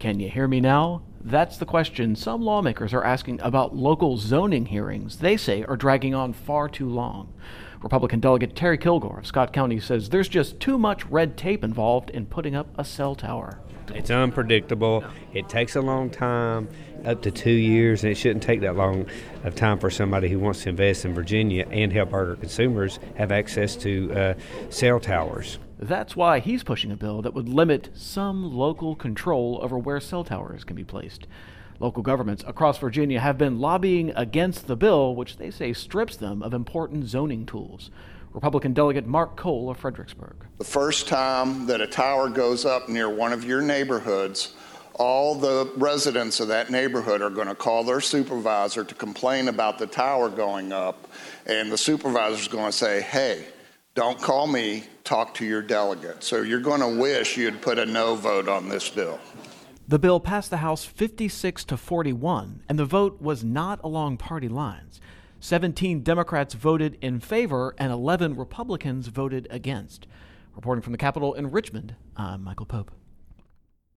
Can you hear me now? That's the question some lawmakers are asking about local zoning hearings they say are dragging on far too long. Republican Delegate Terry Kilgore of Scott County says there's just too much red tape involved in putting up a cell tower. It's unpredictable. It takes a long time, up to 2 years, and it shouldn't take that long of time for somebody who wants to invest in Virginia and help our consumers have access to cell towers. That's why he's pushing a bill that would limit some local control over where cell towers can be placed. Local governments across Virginia have been lobbying against the bill, which they say strips them of important zoning tools. Republican Delegate Mark Cole of Fredericksburg. The first time that a tower goes up near one of your neighborhoods, all the residents of that neighborhood are going to call their supervisor to complain about the tower going up, and the supervisor's going to say, hey, don't call me, talk to your delegate. So you're going to wish you'd put a no vote on this bill. The bill passed the House 56-41, and the vote was not along party lines. 17 Democrats voted in favor and 11 Republicans voted against. Reporting from the Capitol in Richmond, I'm Michael Pope.